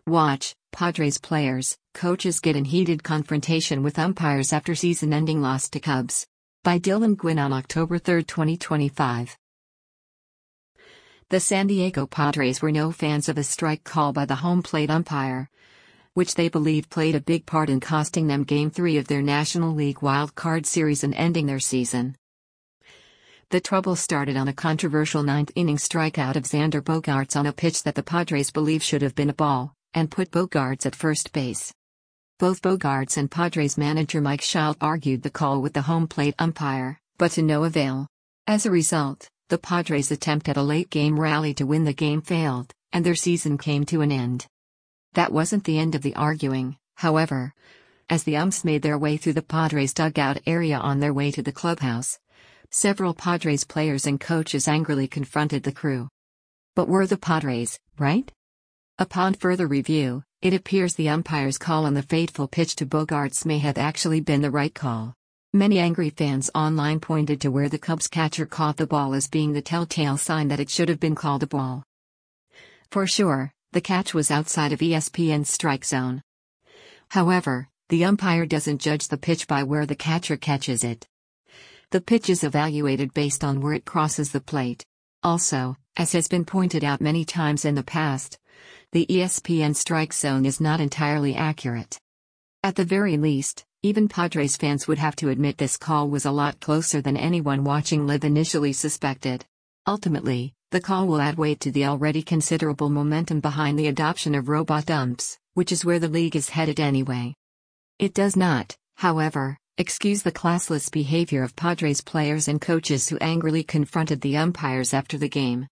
Watch, Padres players, coaches get in heated confrontation with umpires after season-ending loss to Cubs. By Dylan Gwynn on October 3, 2025. The San Diego Padres were no fans of a strike call by the home plate umpire, which they believe played a big part in costing them Game 3 of their National League Wild Card Series and ending their season. The trouble started on a controversial ninth-inning strikeout of Xander Bogaerts on a pitch that the Padres believe should have been a ball, and put Bogaerts at first base. Both Bogaerts and Padres manager Mike Shildt argued the call with the home plate umpire, but to no avail. As a result, the Padres' attempt at a late-game rally to win the game failed, and their season came to an end. That wasn't the end of the arguing, however. As the umps made their way through the Padres' dugout area on their way to the clubhouse, several Padres players and coaches angrily confronted the crew. But were the Padres right? Upon further review, it appears the umpire's call on the fateful pitch to Bogaerts may have actually been the right call. Many angry fans online pointed to where the Cubs catcher caught the ball as being the telltale sign that it should have been called a ball. For sure, the catch was outside of ESPN's strike zone. However, the umpire doesn't judge the pitch by where the catcher catches it. The pitch is evaluated based on where it crosses the plate. Also, as has been pointed out many times in the past, the ESPN strike zone is not entirely accurate. At the very least, even Padres fans would have to admit this call was a lot closer than anyone watching live initially suspected. Ultimately, the call will add weight to the already considerable momentum behind the adoption of robot umps, which is where the league is headed anyway. It does not, however, excuse the classless behavior of Padres players and coaches who angrily confronted the umpires after the game.